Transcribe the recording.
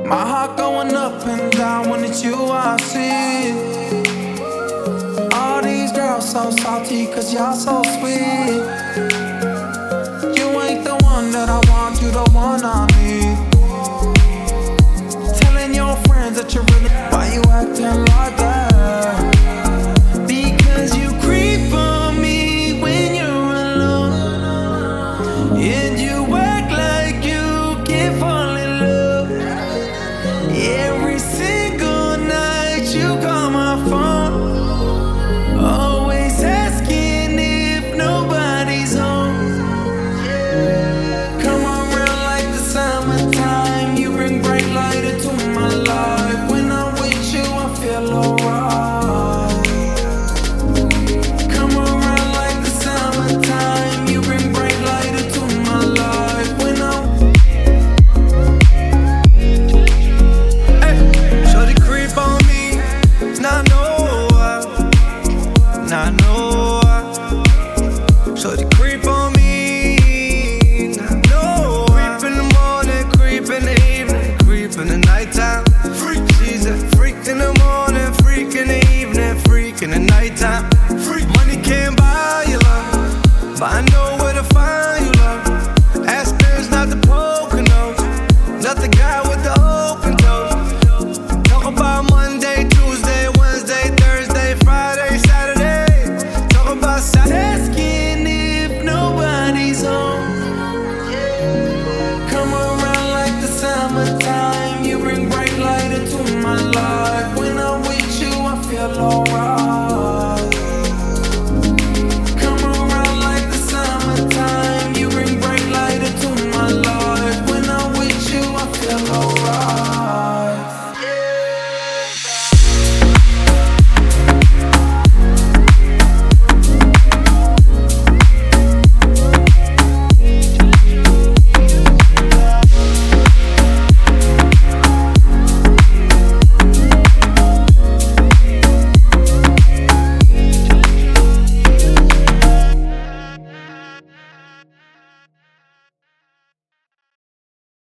My heart going up and down when it's you I see. All these girls so salty cause y'all so sweet. You ain't the one that I want, you the one I need. Telling your friends that you're really, why you acting like that? Because you creep on me when you're alone, and you act like you can't fall in love. Every single night you call my phone, always asking if nobody's home. Come around like the summertime, you bring bright light into my life. When I'm with you I feel alright. Come around like the summertime, you bring bright light into my life. When I'm shorty creep on me, now I know why. Now I know why. Shorty creep on me, now I know why. Creep in the morning, creep in the evening, creep in the nighttime. Freak, she's a freak in the morning, freak in the evening, freak in the nighttime. Freak. Money can't buy your love, but I know where to find